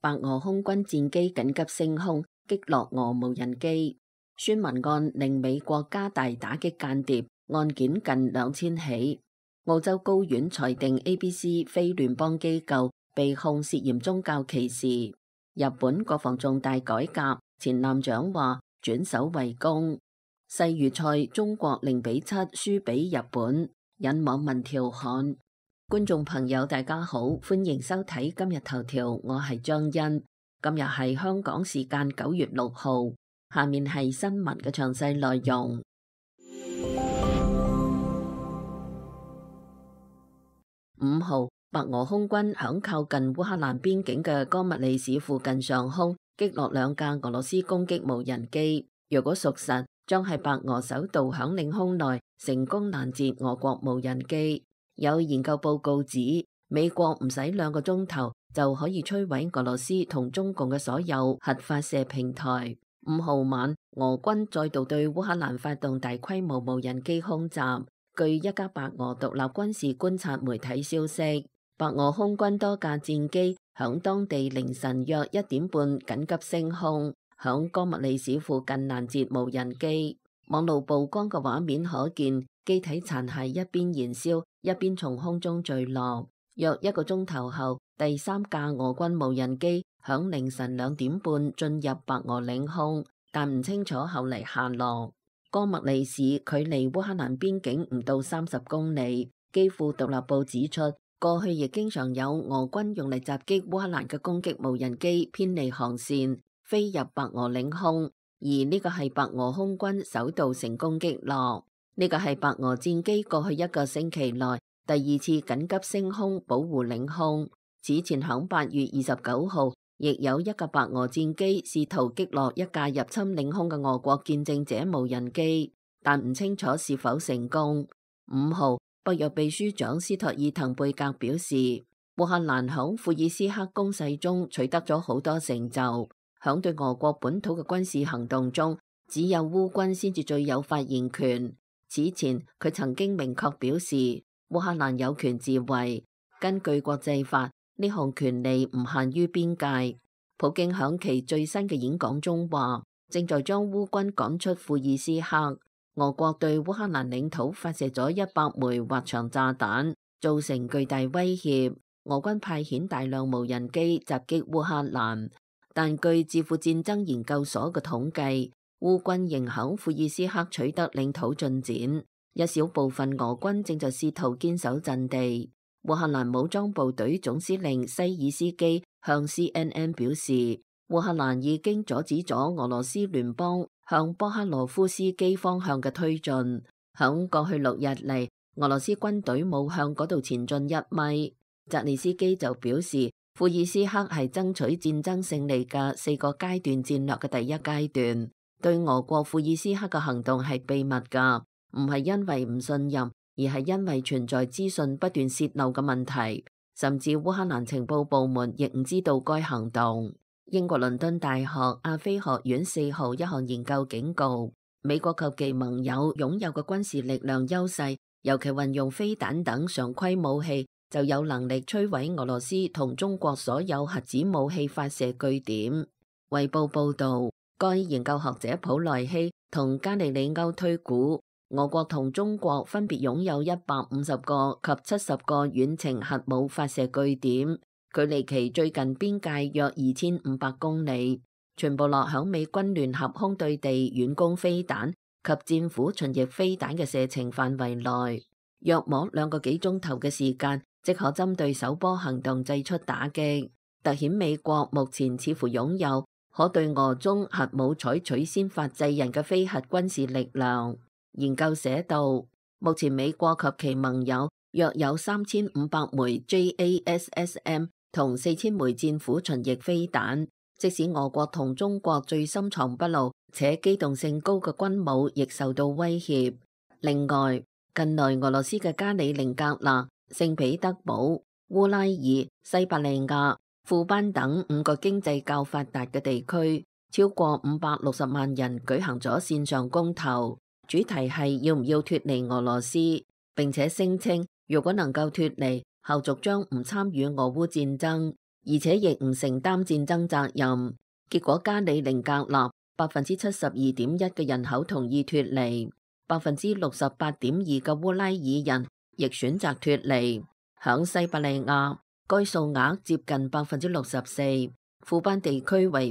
白俄空軍戰機緊急升空，擊落俄無人機。孫文案令美國加大打擊間諜，案件近2000起。澳洲高院裁定 ABC 非聯邦機構被控涉嫌宗教歧視。日本國防重大改革，前艦長話轉守為攻。世預賽中國0-7輸俾日本，引網民調侃。觀眾朋友大家好，歡迎收睇今日頭條，我係張欣。今日係香港時間9月6號，下面係新聞嘅詳細內容。5號，白俄空軍響靠近烏克蘭邊境嘅戈密利市附近上空擊落2架俄羅斯攻擊無人機。若果屬實，將係白俄首度響領空內成功攔截俄國無人機。有研究報告指，美國唔使2個鐘頭就可以摧毀俄羅斯同中共嘅所有核發射平台。5號晚，俄軍再度對烏克蘭發動大規模無人機空襲。據一家白俄獨立軍事觀察媒體消息，白俄空軍多架戰機響當地凌晨約1點半緊急升空，響戈密利市附近攔截無人機。網路曝光嘅畫面可見，機體殘骸一邊燃燒，一邊從空中墜落。約1個鐘頭後，第3架俄軍無人機響凌晨2點半進入白俄領空，但唔清楚後嚟下落。戈密利市距離烏克蘭邊境唔到30公里。基輔獨立報指出，過去亦經常有俄軍用嚟襲擊烏克蘭嘅攻擊無人機偏離航線，飛入白俄領空，而呢個係白俄空軍首度成功擊落。呢個係白俄戰機過去1個星期內第2次緊急升空保護領空。此前響8月29號，亦有1架白俄戰機試圖擊落1架入侵領空嘅俄國見證者無人機，但唔清楚是否成功。5號，北約秘書長斯托爾滕貝格表示，烏克蘭響庫爾斯克攻勢中取得咗好多成就，響對俄國本土嘅軍事行動中，只有烏軍先至最有發言權。此前佢曾經明確表示，烏克蘭有權自衛，根據國際法，呢項權利唔限於邊界。普京響其最新嘅演講中話，正在將烏軍趕出庫爾斯克。俄國對烏克蘭領土發射咗100枚滑翔炸彈，造成巨大威脅。俄軍派遣大量無人機襲擊烏克蘭，但據智庫戰爭研究所嘅統計，烏軍仍響庫爾斯克取得領土進展，一小部分俄軍正在試圖堅守陣地。烏克蘭武裝部隊總司令西爾斯基向 CNN 表示，烏克蘭已經阻止咗俄羅斯聯邦向波克羅夫斯基方向嘅推進。響過去6日嚟，俄羅斯軍隊冇向嗰度前進1米。澤連斯基就表示，庫爾斯克係爭取戰爭勝利嘅4個階段戰略嘅第一階段。對俄國庫爾斯克嘅行動係秘密㗎，唔係因為唔信任，而係因為存在資訊不斷洩漏嘅問題，甚至烏克蘭情報部門亦唔知道該行動。英國倫敦大學亞非學院4號一項研究警告，美國及其盟友擁有嘅軍事力量優勢，尤其運用飛彈等常規武器，就有能力摧毀俄羅斯同中國所有核子武器發射據點。衛報報導，該研究學者普萊希同加利里歐推估，俄國同中國分別擁有150個及70個遠程核武發射據點，距離其最近邊界約2500公里，全部落響美軍聯合空對地遠攻飛彈及戰斧巡弋飛彈嘅射程範圍內。約莫2個幾鐘頭嘅時間，即可針對首波行動祭出打擊，凸顯美國目前似乎擁有可對俄中核武採取先發制人嘅非核軍事力量。研究寫道，目前美國及其盟友約有3500枚 JASSM 同4000枚戰斧巡弋飛彈，即使俄國同中國最深藏不露且機動性高嘅軍武亦受到威脅。另外，近來俄羅斯嘅加里寧格勒、聖彼得堡、烏拉爾、西伯利亞、庫班等5個經濟較發達嘅地區，超過560萬人舉行咗線上公投，主題係要唔要脫離俄羅斯，並且聲稱如果能夠脫離，後續將唔參與俄烏戰爭。 而且亦唔承擔戰爭責任。結果加里寧格勒72.1%嘅人口同意脫離，68.2%嘅烏拉爾人亦選擇脫離。響西伯利亞，該數額接近64%，庫班地區為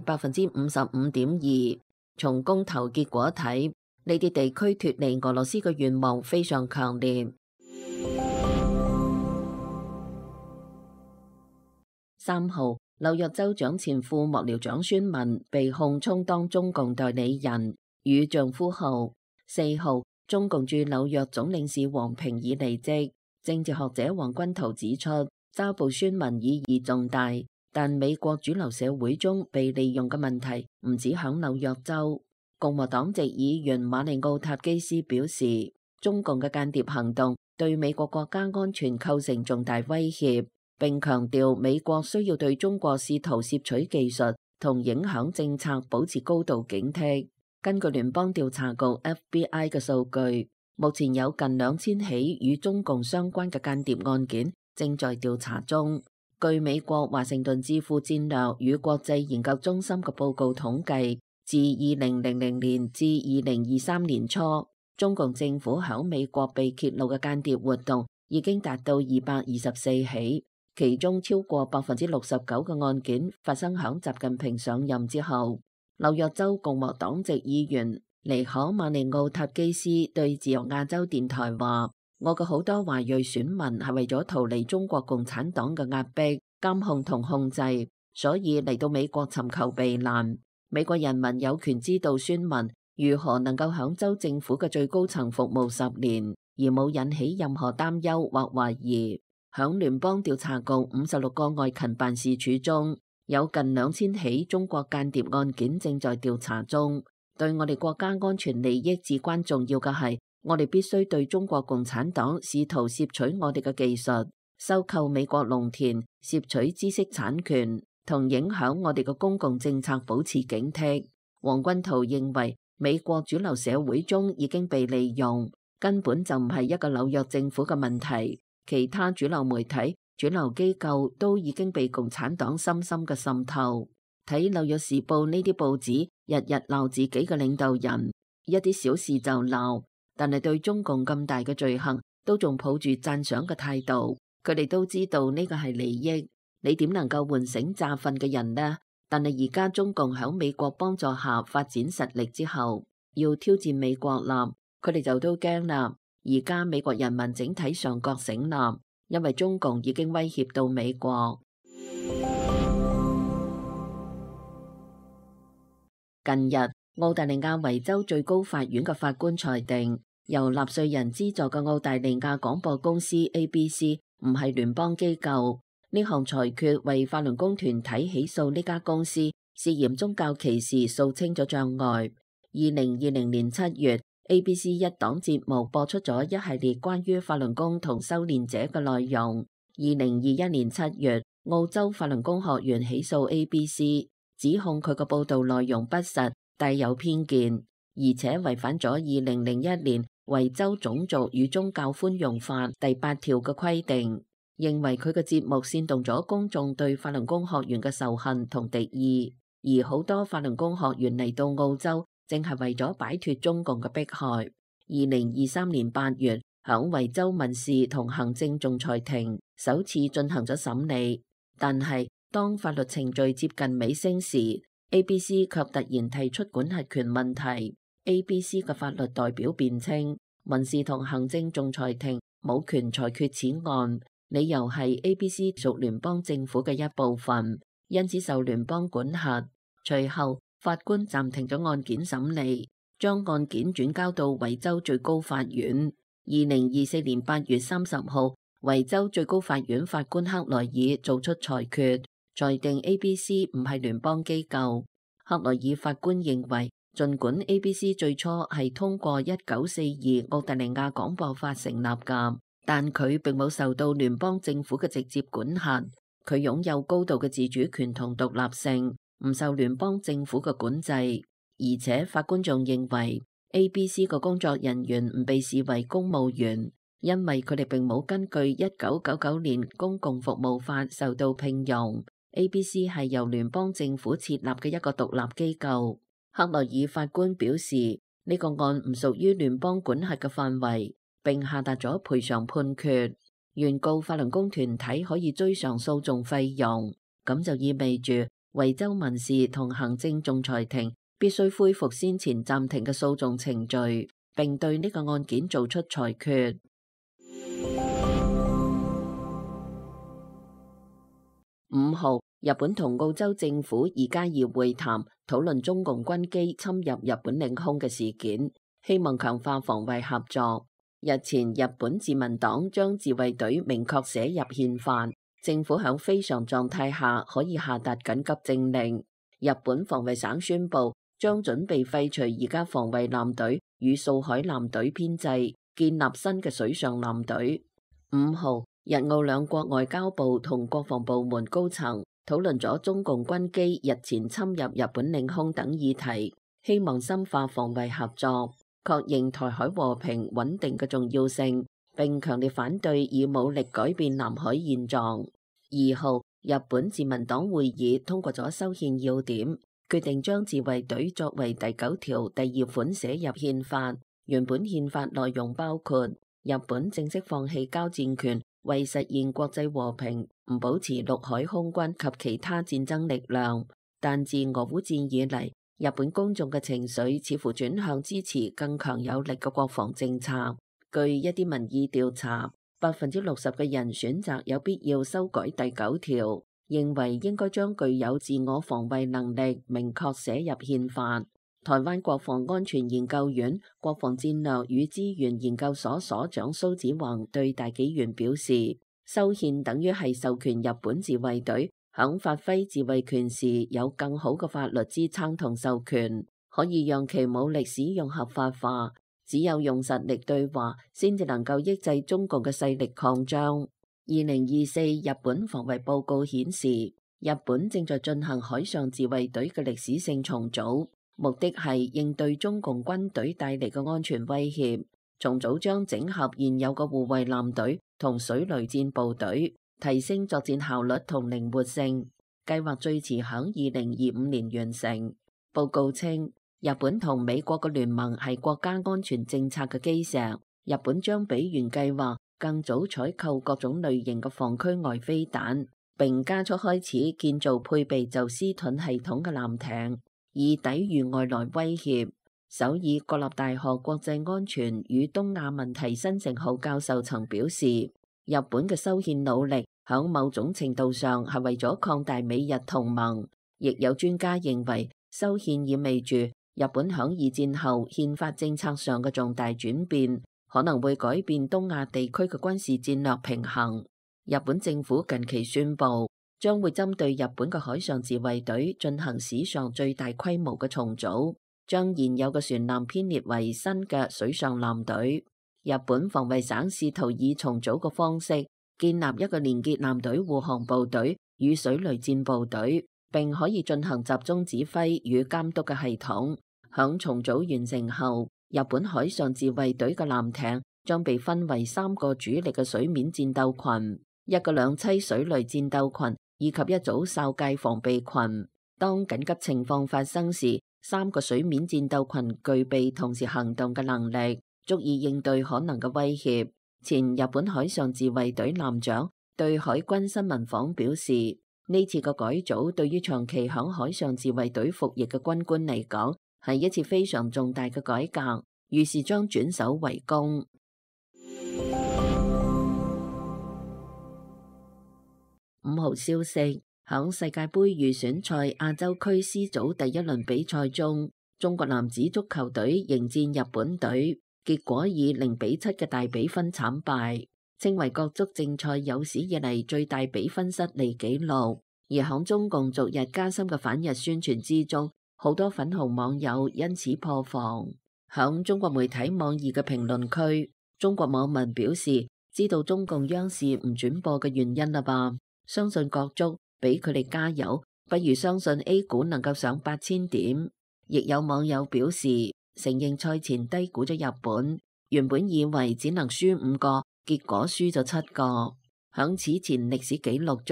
55.2%。從公投結果睇，呢啲地區脫離俄羅斯嘅願望非常強烈。3號，紐約州長前副幕僚長孫文被控充當中共代理人，與丈夫號。4號，中共駐紐約總領事王平已離職。政治學者黃君濤指出，抓捕孫文意義重大，但美國主流社會中被利用嘅問題唔止響紐約州。共和黨籍議員馬利奧塔基斯表示，中共嘅間諜行動對美國國家安全構成重大威脅，並強調美國需要對中國試圖攝取技術同影響政策保持高度警惕。根據聯邦調查局 FBI 嘅數據，目前有近2000起與中共相關嘅間諜案件正在調查中。據美國華盛頓智庫戰略與國際研究中心嘅報告統計，自2000年至2023年初，中共政府響美國被揭露嘅間諜活動已經達到224起，其中超過69%嘅案件發生響習近平上任之後。紐約州共和黨籍議員尼可馬利奧塔基斯對自由亞洲電台話：我嘅好多華裔選民係為咗逃離中國共產黨嘅壓迫、監控同控制，所以嚟到美國尋求避難。美國人民有權知道孫文如何能夠響州政府嘅最高層服務10年，而冇引起任何擔憂或懷疑。響聯邦調查局56個外勤辦事處中，有近2000起中國間諜案件正在調查中。對我哋國家安全利益至關重要嘅係，我哋必須對中國共產黨試圖攝取我哋嘅技術、收購美國農田、攝取知識產權同影響我哋嘅公共政策保持警惕。黃君濤認為，美國主流社會中已經被利用，根本就唔係一個紐約政府嘅問題，其他主流媒體、主流機構都已經被共產黨深深嘅滲透。睇紐約時報呢啲報紙，日日鬧自己嘅領導人，一啲小事就鬧，但係對中共咁大嘅罪行都仲抱住讚賞嘅態度。佢哋都知道呢個係利益，你點能夠喚醒詐瞓嘅人呢？但係而家中共響美國幫助下發展實力之後，要挑戰美國啦，佢哋就都驚啦。而家美國人民整體上覺醒啦，因為中共已經威脅到美國。近日，澳大利亞維州最高法院嘅法官裁定，由納稅人資助嘅澳大利亞廣播公司 ABC 唔係聯邦機構。呢項裁決為法輪功團體起訴呢家公司涉嫌宗教歧視掃清咗障礙。2020年7月，ABC 一檔節目播出咗一系列關於法輪功同修煉者嘅內容。2021年7月，澳洲法輪功學院起訴 ABC， 指控佢嘅報道內容不實、帶有偏見，而且違反咗2001年維州種族與宗教寬容法第8條嘅規定，認為佢嘅節目煽動咗公眾對法輪功學院嘅仇恨同敵意。而好多法輪功學員嚟到澳洲，正係為咗擺脫中共嘅迫害。2023年8月，響維州民事同行政仲裁庭首次進行咗審理，但係當法律程序接近尾聲時，ABC 卻突然提出管轄權問題。ABC 嘅法律代表辯稱，民事同行政仲裁庭冇權裁決此案，理由係 ABC 屬聯邦政府嘅一部分，因此受聯邦管轄。隨後，法官暫停咗案件審理，將案件轉交到維州最高法院。2024年8月30號，維州最高法院法官克萊爾做出裁決，裁定 ABC 唔係聯邦機構。克萊爾法官認為，儘管 ABC 最初係通過1942澳大利亞廣播法成立㗎，但佢並冇受到聯邦政府嘅直接管轄，佢擁有高度嘅自主權同獨立性，唔受聯邦政府嘅管制。而且法官仲認為 ABC 嘅工作人員唔被視為公務員，因為佢哋並冇根據1999年公共服務法受到聘用。 ABC 係由聯邦政府設立嘅一個獨立機構。克萊爾法官表示，呢個案唔屬於聯邦管轄嘅範圍，並下達咗賠償判決。原告法輪功團體可以追償訴訟費用，咁就意味住維州民事同行政仲裁庭必須恢復先前暫停嘅訴訟程序，並對呢個案件做出裁決。5號，日本同澳洲政府2加2會談，討論中共軍機侵入日本領空嘅事件，希望強化防衛合作。日前，日本自民黨將自衛隊明確寫入憲法，政府響非常狀態下可以下達緊急政令。日本防衛省宣布將準備廢除而家防衛艦隊與掃海艦隊編制，建立新嘅水上艦隊。5號，日澳兩國外交部同國防部門高層討論咗中共軍機日前侵入日本領空等議題，希望深化防衛合作，確認台海和平穩定嘅重要性，並強烈反對以武力改變南海現狀。2號，日本自民黨會議通過咗修憲要點，決定將自衛隊作為第9條第2款寫入憲法。原本憲法內容包括日本正式放棄交戰權，為實現國際和平，唔保持陸海空軍及其他戰爭力量。但自俄烏戰以嚟，日本公眾嘅情緒似乎轉向支持更強有力嘅國防政策。據一啲民意調查，60%嘅人選擇有必要修改第9條，認為應該將具有自我防衛能力明確寫入憲法。台灣國防安全研究院國防戰略與資源研究所所長蘇子宏對大紀元表示，修憲等於係授權日本自衛隊響發揮自衛權時有更好嘅法律支撐同授權，可以讓其武力使用合法化。只有用實力對話，先至能夠抑制中共嘅勢力擴張。2024日本防衛報告顯示，日本正在進行海上自衛隊嘅歷史性重組。目的係應對中共軍隊帶嚟嘅安全威脅，重組將整合現有嘅護衛艦隊同水雷戰部隊，提升作戰效率同靈活性。計劃最遲響2025年完成。報告稱，日本同美國嘅聯盟係國家安全政策嘅基石。日本將比原計劃更早採購各種類型嘅防區外飛彈，並加速開始建造配備宙斯盾系統嘅艦艇，以抵禦外來威脅。首爾國立大學國際安全與東亞問題新城浩教授曾表示，日本嘅修憲努力響某種程度上係為咗擴大美日同盟。亦有專家認為，修憲意味住日本響二戰後憲法政策上嘅重大轉變，可能會改變東亞地區嘅軍事戰略平衡。日本政府近期宣布，將會針對日本嘅海上自衛隊進行史上最大規模嘅重組，將現有嘅船艦編列為新嘅水上艦隊。日本防衛省試圖以重組嘅方式建立一個連結艦隊護航部隊與水雷戰部隊，並可以進行集中指揮與監督嘅系統。響重組完成後，日本海上自衛隊嘅艦艇將被分為3個主力嘅水面戰鬥群，一個兩棲水雷戰鬥群，以及一組哨戒防備群。當緊急情況發生時，3個水面戰鬥群具備同時行動嘅能力，足以應對可能嘅威脅。前日本海上自衛隊艦長對海軍新聞坊表示，呢次嘅改組對於長期響海上自衛隊服役嘅軍官嚟講，係一次非常重大嘅改革，於是將轉守為攻。5號消息，響世界盃預選賽亞洲區 C 組第一輪比賽中，中國男子足球隊迎戰日本隊，結果以0-7嘅大比分慘敗，稱為國足正賽有史以嚟最大比分失利紀錄。而響中共逐日加深嘅反日宣傳之中，好多粉紅網友因此破防。響中國媒體網易嘅評論區，中國網民表示知道中共央視唔轉播嘅原因啦吧，相信國足，俾佢哋加油，不如相信 A 股能夠上8000點。亦有網友表示承認賽前低估咗日本，原本以為只能輸5個，結果輸咗7個。響此前歷史紀錄中，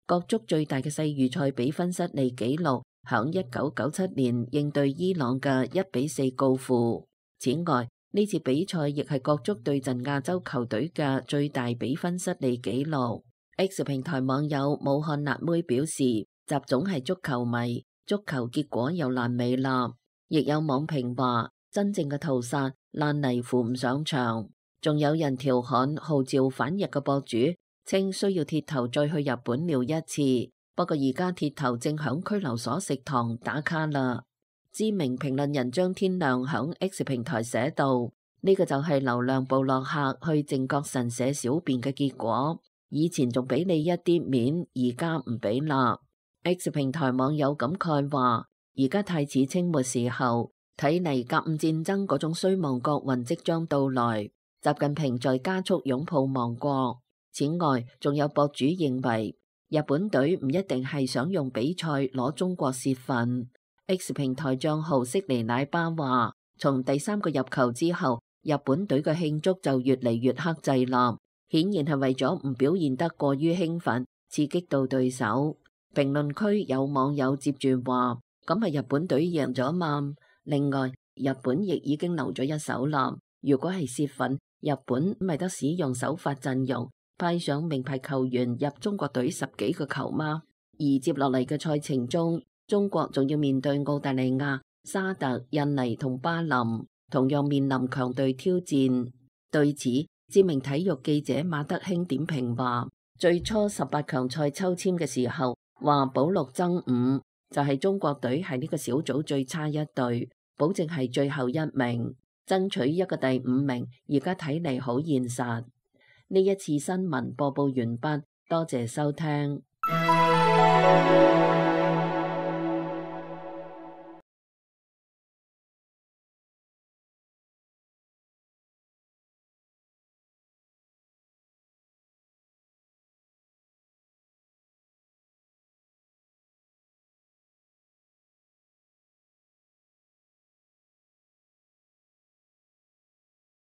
國足最大嘅世預賽比分失利紀錄響1997年應對伊朗嘅1-4告負。此外，呢次比賽亦係國足對陣亞洲球隊嘅最大比分失利紀錄。X 平台網友武漢辣妹表示，習總係足球迷，足球結果又爛尾啦。亦有網評話，真正嘅屠殺爛泥扶唔上牆。仲有人調侃號召反日嘅博主，稱需要鐵頭再去日本撩一次。不過而家鐵頭正響拘留所食堂打卡啦。知名評論人張天亮響 X 平台寫道：呢個就係流量部落客去靖國神社小便嘅結果。以前仲俾你一啲面，而家唔俾啦。X 平台網友感慨話：而家太似清末時候，睇嚟甲午戰爭嗰種衰亡國運即將到來。習近平在加速擁抱亡國。此外，仲有博主認為日本隊唔一定係想用比賽攞中國泄憤。X 平台賬號悉尼奶爸話：從第3個入球之後，日本隊嘅慶祝就越嚟越克制啦，顯然係為咗唔表現得過於興奮，刺激到對手。評論區有網友接住話：咁係日本隊贏咗嘛？另外，日本亦已經留咗一手啦。如果係泄憤，日本咪得使用首發陣容，派上名牌球員入中國隊10幾個球嗎？而接落嚟嘅賽程中，中國仲要面對澳大利亞、沙特、印尼同巴林，同樣面臨強隊挑戰。對此，知名體育記者馬德興點評話：最初18強賽抽籤嘅時候，話保6爭5，就係中國隊係呢個小組最差一隊，保證係最後一名，爭取一個第5名。而家睇嚟好現實。呢一次新聞播報完畢，多謝收聽。